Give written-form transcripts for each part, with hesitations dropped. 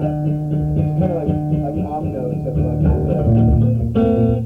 It's kind of like Omno, except like that.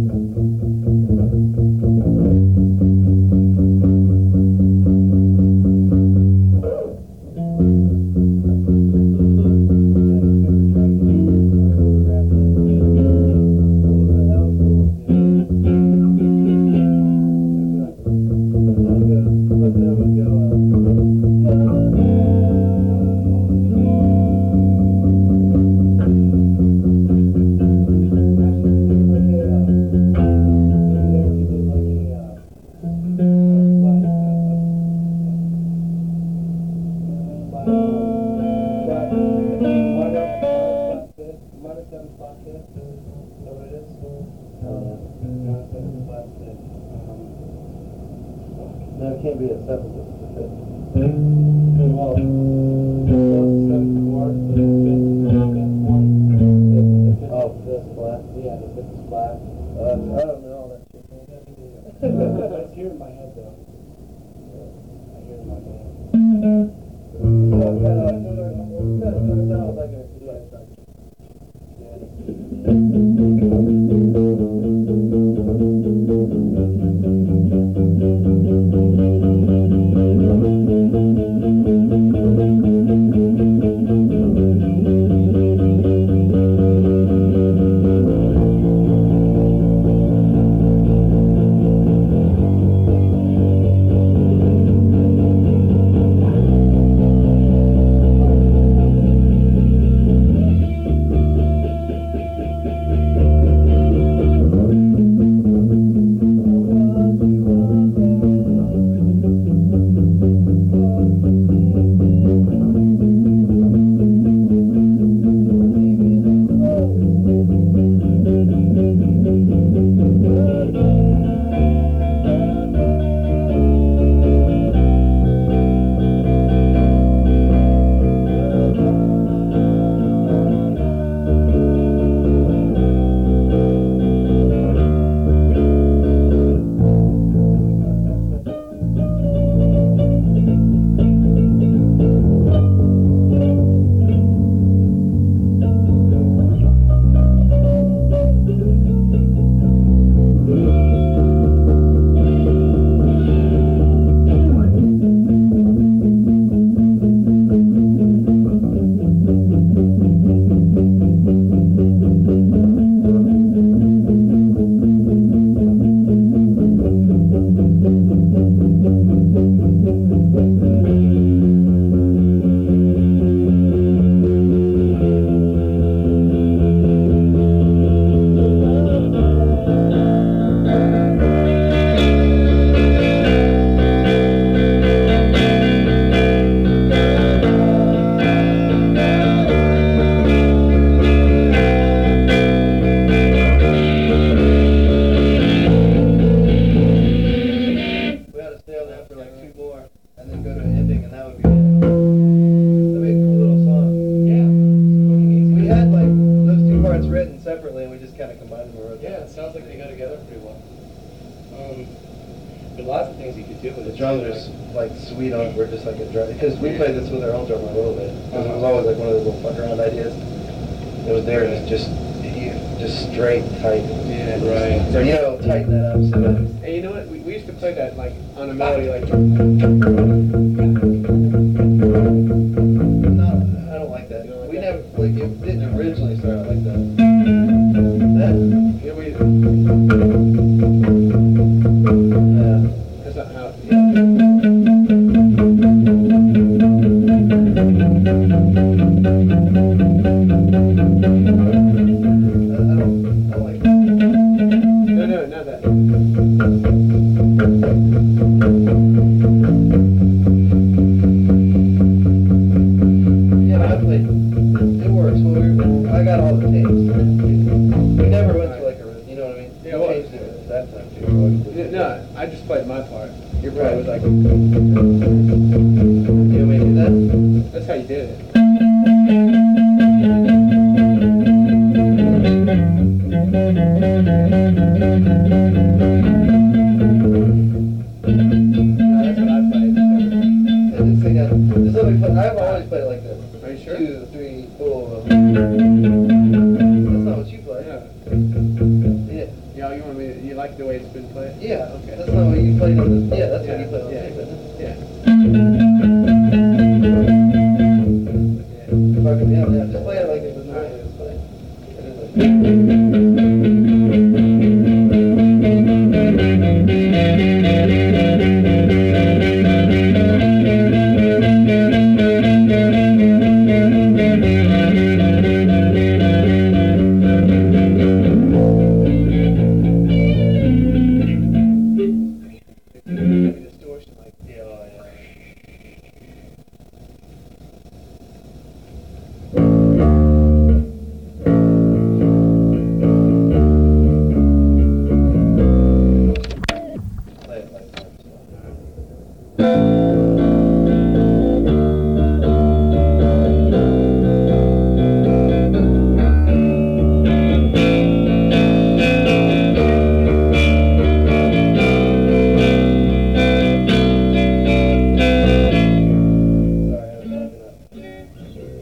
No, it can't be a 7. Well, 7 chord, fifth one. Oh, this flat. Yeah, the fifth is flat. I don't know all that shit. It's here in my head, though. I hear it in my head. Sounds like a sweet on it, we're just like a drum, because we played this with our old drummer a little bit, because it was always like one of those little fuck around ideas. It was there, and it's just straight tight. Yeah, right. So, you know, tighten that up so that... Hey, you know what, we used to play that, like, on a melody, like... No, I don't like that. We never, like, it didn't originally start out like that. Here we... Yeah. That's not how... Yeah. I just played my part. Your part was like... You want me to do that? That's how you did it. That's what I played. I've always played it like this. Are you sure? 2, 3, 4... not what you play. Yeah. Yeah. Yeah, you want me to, you like the way it's been played? Yeah. Okay. That's not what you played on this. Yeah, that's what Yeah, you played on yeah, tape, isn't it? yeah. Fucking yeah, yeah. Just play it like it was normally was played. Distortion, like, Yeah, oh, yeah. Play it like that. Sorry, I was talking up.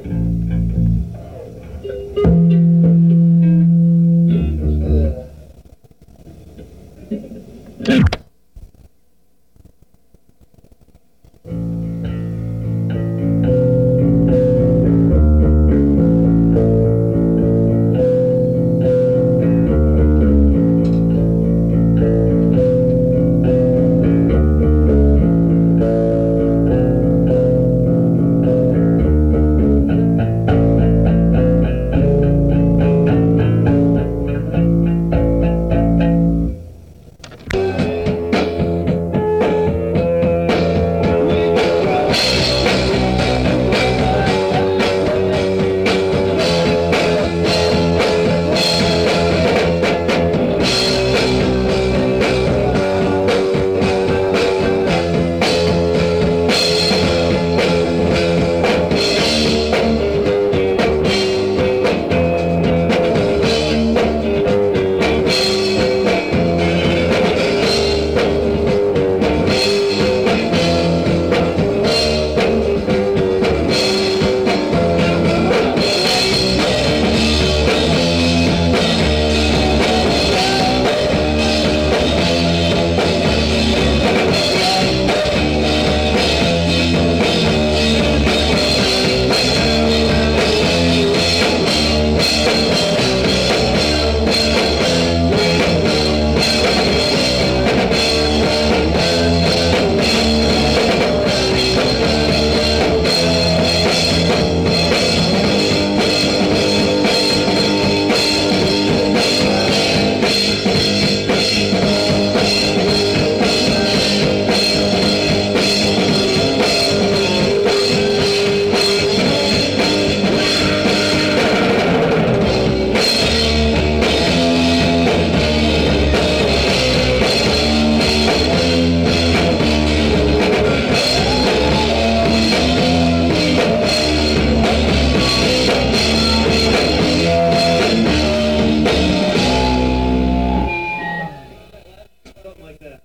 Something like that.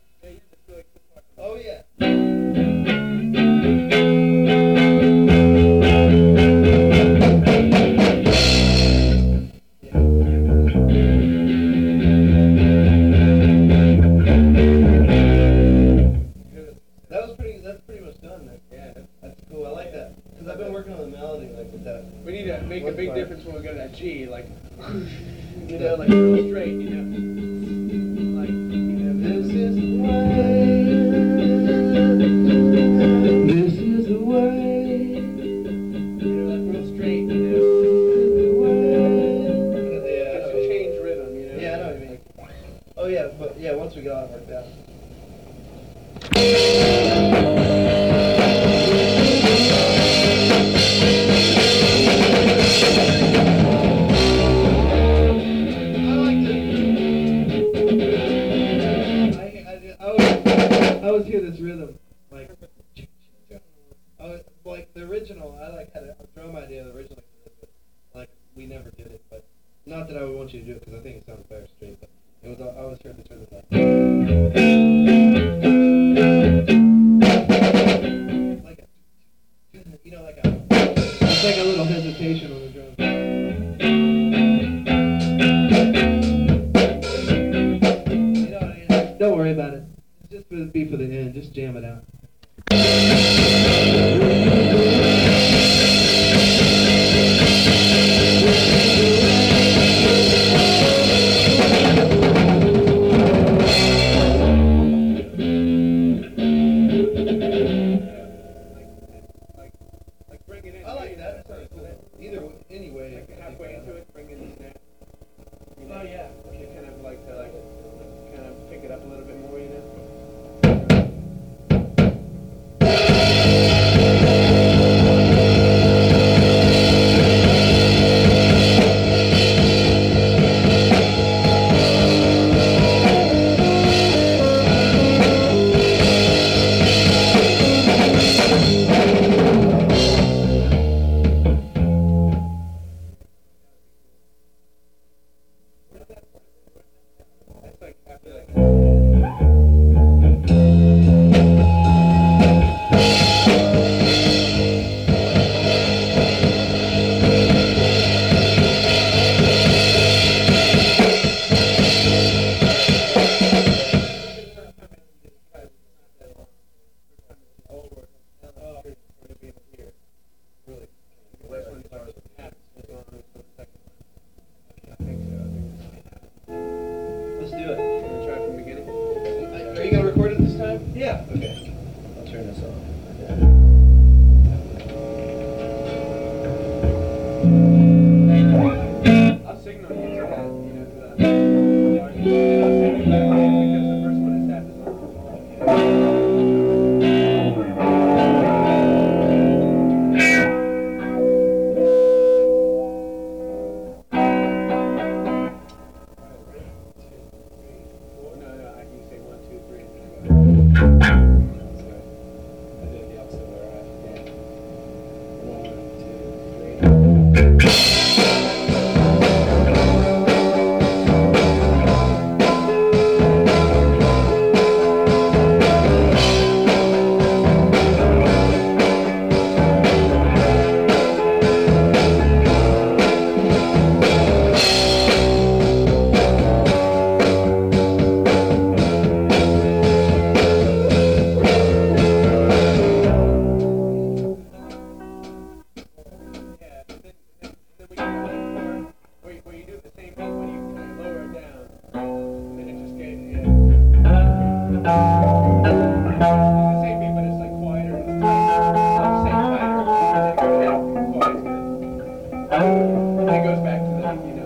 Oh yeah. That's pretty much done. Yeah, that's cool. I like that. Because I've been working on the melody like with that. We need to make a One big part. difference when we go to that G, like, you know, like real straight, you know? Like, you know, This is the way. This is the way. you know, like real straight, you know? The way. Just to change rhythm, you know? Yeah, I know what you mean. Oh yeah, but yeah, once we get all that worked out. I always hear this rhythm, like the original. I like had a drum idea originally, but like we never did it. But not that I would want you to do it because I think it sounds better straight. But it was I always heard this rhythm like a, you know, like a, it's like a little hesitation on the drum. beat for the end. Just jam it out. I like that. Either anyway. Halfway into it, bring in the snap. Oh yeah. You kind of like to kind of pick it up a little bit more, you know. That's like after like. Let's do it. Wanna try from the beginning? Are you gonna record it this time? Yeah. Okay. I'll turn this off. I'll signal you to that, you know, to that. And I'll send you back in because the first one is half as long. No, I can say 1, 2, 3, and then I go. I did the opposite way, right? Yeah. 1, 2, 3. Yeah, and then we can go where you do the same beat, but you kind of lower it down, and then it just gets, yeah. It's the same beat, but it's like quieter and tighter. I'm saying tighter, and then it goes quieter. And then it goes back to the, you know,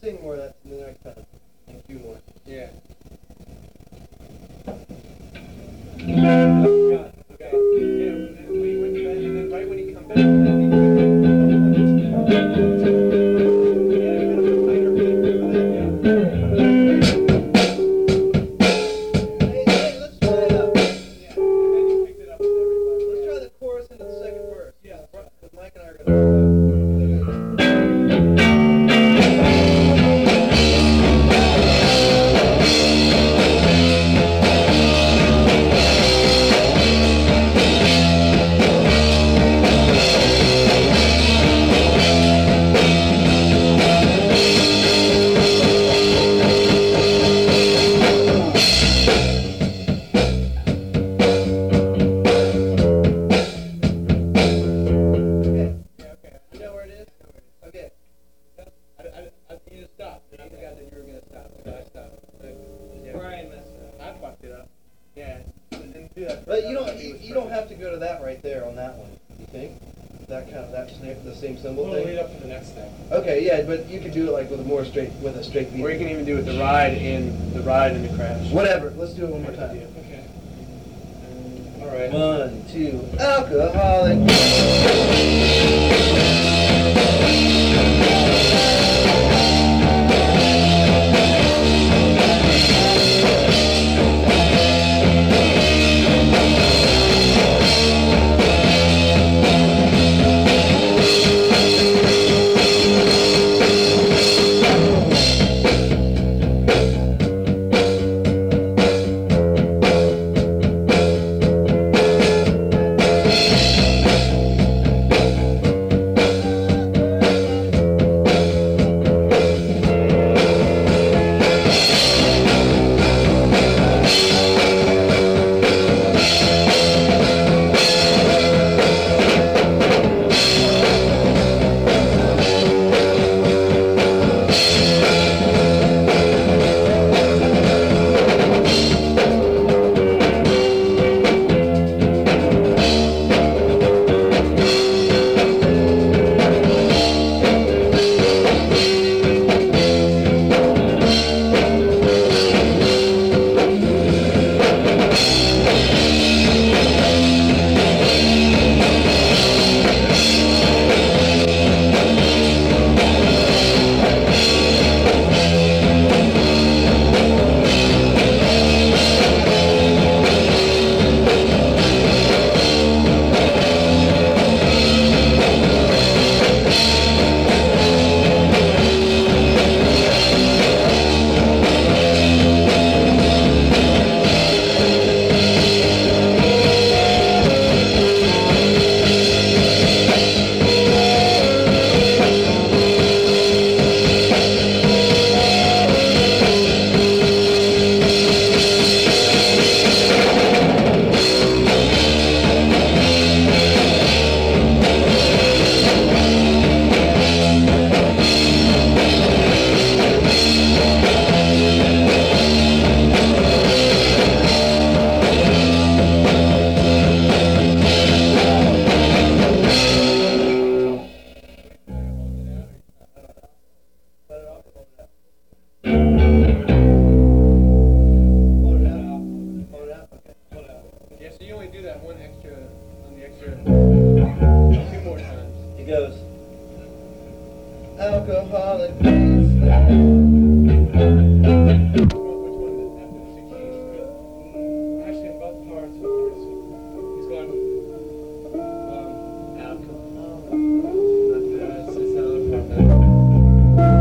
sing more of that the next time. And cue more. Yeah. Okay. Yeah, when he went to bed, and then right when he come back, then he Hey, let's try it out. yeah, and then you picked it up with everybody. Let's try the chorus into the second verse. Yeah. Because Mike and I are gonna. You just stopped. I forgot that you were going to stop. So I stopped. Yeah. Brian messed it up. I fucked it up. Yeah. I didn't do that. But you don't have to go to that right there on that one. You think? That kind of the same symbol We'll thing. lead up to the next thing. Okay, yeah, but you could do it like with a straight beat. Or you can even do it the ride and the crash. Whatever. Let's do it one more time. Okay. All right. 1, 2. Alcoholic. Alcoholic wasteland. Which one is after the 16? Actually, in both parts, he's going alcohol. That's another part.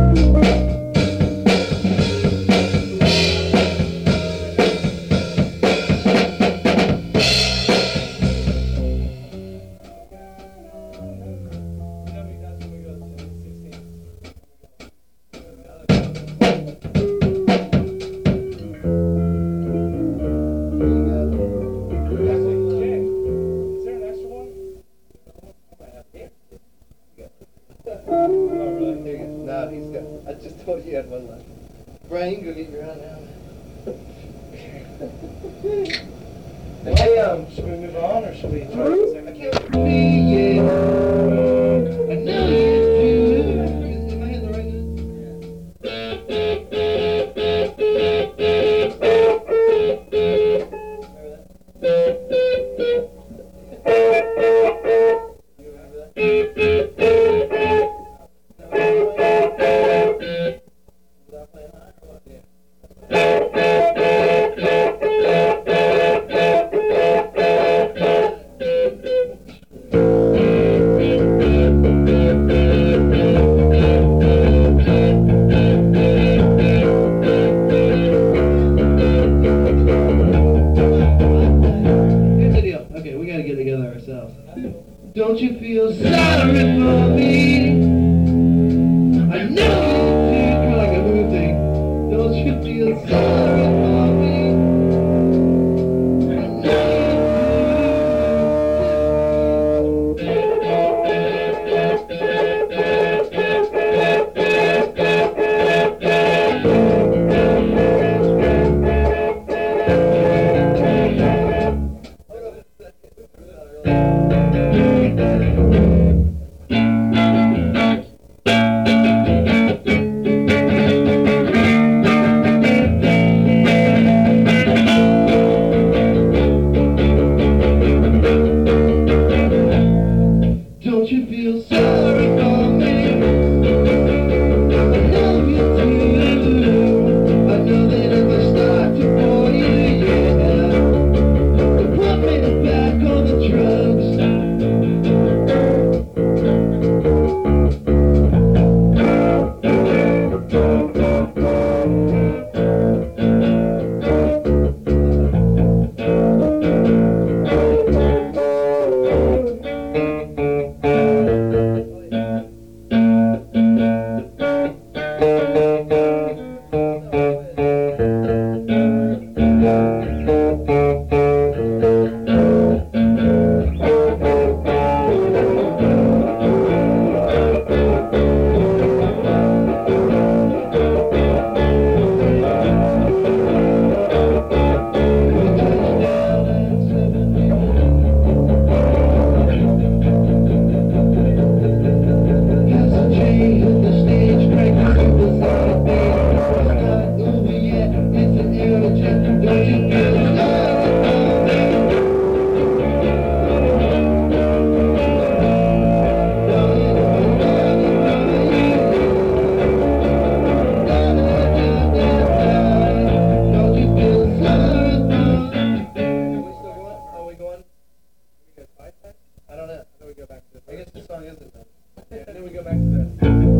No, he's got. I just told you had one left. Brian, you can go get your own now. Hey, Should we move on, or should we try the second? I can't be, yeah. I know you do. Am I hitting the right note? Don't you feel sorry for me? I know you do, kind of like a mood thing. Don't you feel sorry for me? I Don't you feel sorry for me? I know you do. I know that if I start to bore you, yeah, you put me back on the drugs. I don't know. Then we go back to the I guess the song isn't done. Yeah, and then we go back to the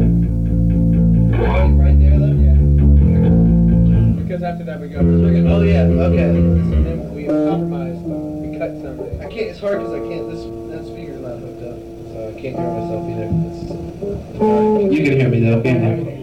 Right there, though? yeah. Because after that we go. Oh, yeah, okay. And then we compromise. We cut something. I can't, it's hard because I can't, that speaker's not hooked up, so I can't hear myself either. You can hear me though, can't you?